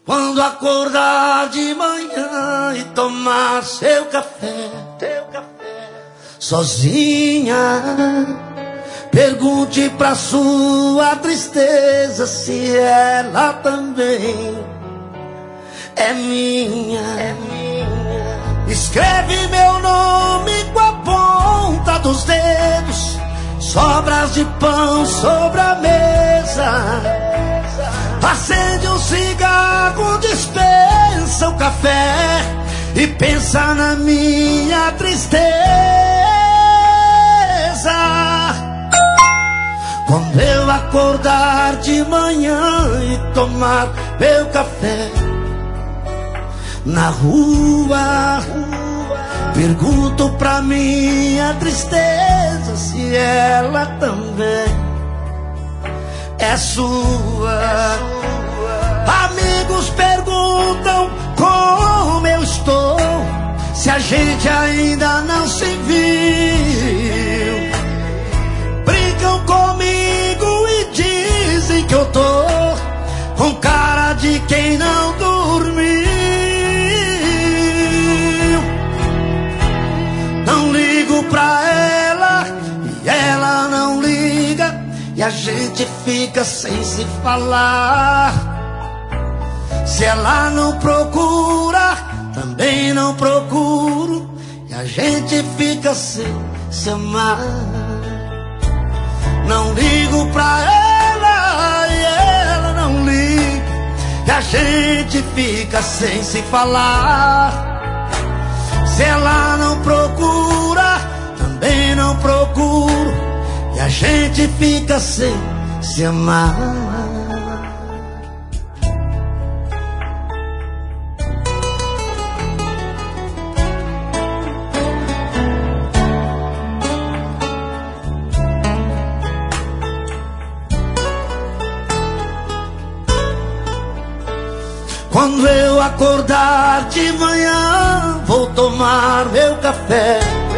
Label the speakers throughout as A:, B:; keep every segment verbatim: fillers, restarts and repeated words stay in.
A: Quando acordar de manhã e tomar seu café, seu café sozinha, pergunte pra sua tristeza se ela também é minha. É minha. Escreve meu nome com a ponta dos dedos, sobras de pão sobre a mesa. Acende um cigarro, dispensa o café e pensa na minha tristeza. Quando eu acordar de manhã e tomar meu café na rua, pergunto pra minha tristeza se ela também é sua. Amigos perguntam como eu estou, se a gente ainda não se viu. Brincam comigo e dizem que eu tô com cara de quem não dormiu. Não ligo pra ela e ela não liga, e a gente fica sem se falar. Se ela não procura, também não procuro, e a gente fica sem se amar. Não ligo pra ela e ela não liga, e a gente fica sem se falar. Se ela não procura, também não procuro, e a gente fica sem se amar. Quando eu acordar de manhã, vou tomar meu café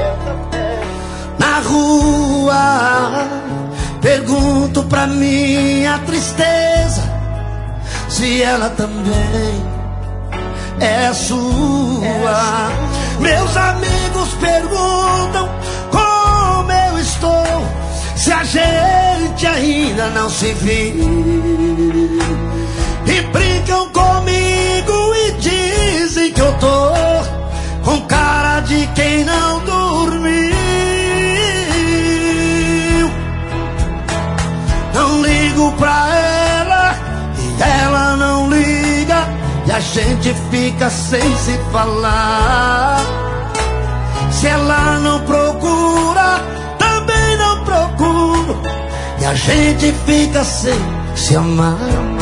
A: na rua. Pergunto pra minha tristeza se ela também é sua. Meus amigos perguntam como eu estou, se a gente ainda não se viu. E brincam comigo e dizem que eu tô com cara de quem não dormiu. Não ligo pra ela e ela não liga, e a gente fica sem se falar. Se ela não procura, também não procuro, e a gente fica sem se amar.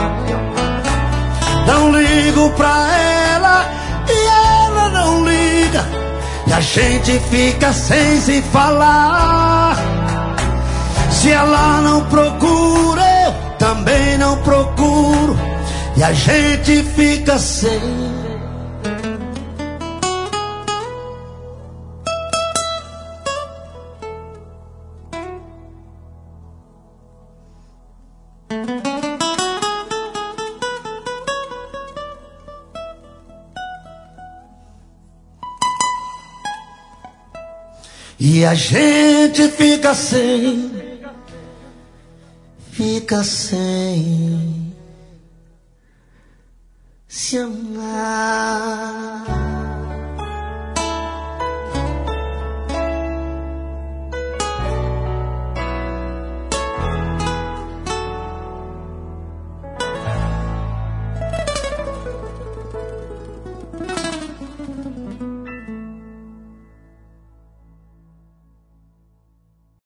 A: Não ligo pra ela e ela não liga, e a gente fica sem se falar. Se ela não procura, eu também não procuro, e a gente fica sem. E a gente fica sem, fica sem se amar.